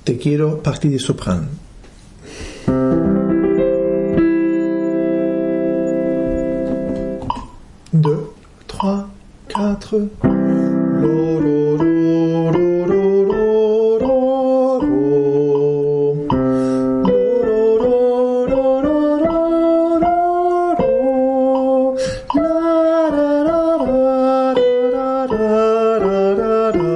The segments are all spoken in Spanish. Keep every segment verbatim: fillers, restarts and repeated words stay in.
Te quiero, partie des sopranes. Deux, trois, quatre. Lo, lo, lo, lo, lo, lo, lo, lo. Lo, lo, lo, lo, lo, lo, lo. La, la, la, la, la, la, la, la, la.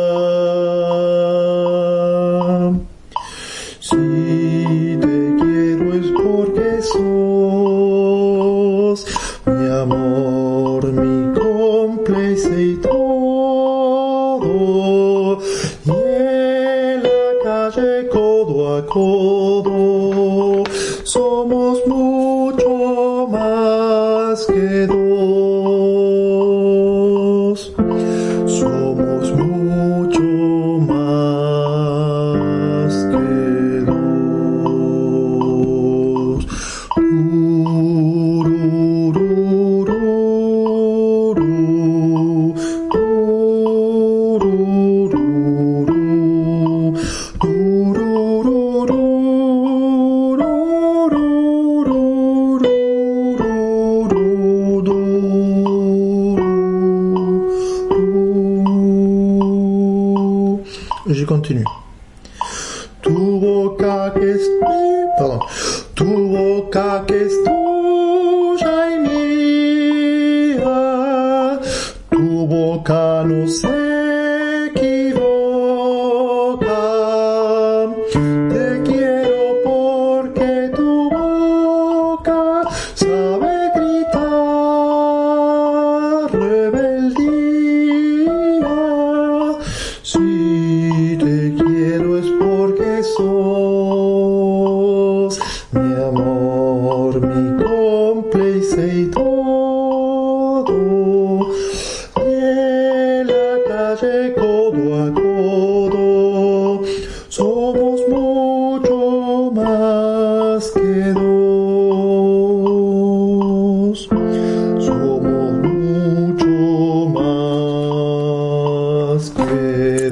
Si te quiero es porque sos mi amor, mi cómplice y todo, y en la calle codo a codo somos mucho más que dos, somos mucho más que dos. Je continue. Tu boca que es mi, pardon, tu boca que es tuya y mía, tu boca no se equivoca. Te quiero porque tu boca sabe gritar rebeldía. Si te quiero es porque sos mi amor, mi cómplice y todo. En la calle codo a codo somos mucho más que dos. Somos mucho más que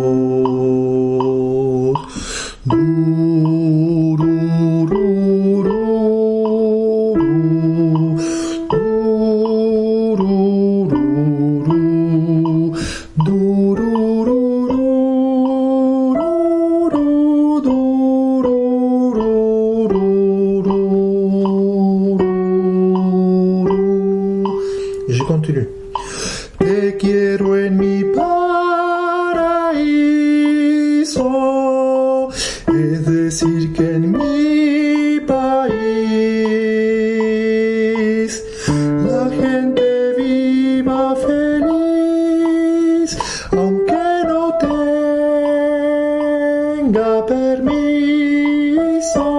dos. Du, ru, ru, ru, ru. Du, ru, ru, ru. Du, ru, ru, ru, ru, ru. Du, ru, ru, ru, ru, ru. Je continue. Te quiero en mi paraíso, es decir que en mi país la gente viva feliz, aunque no tenga permiso.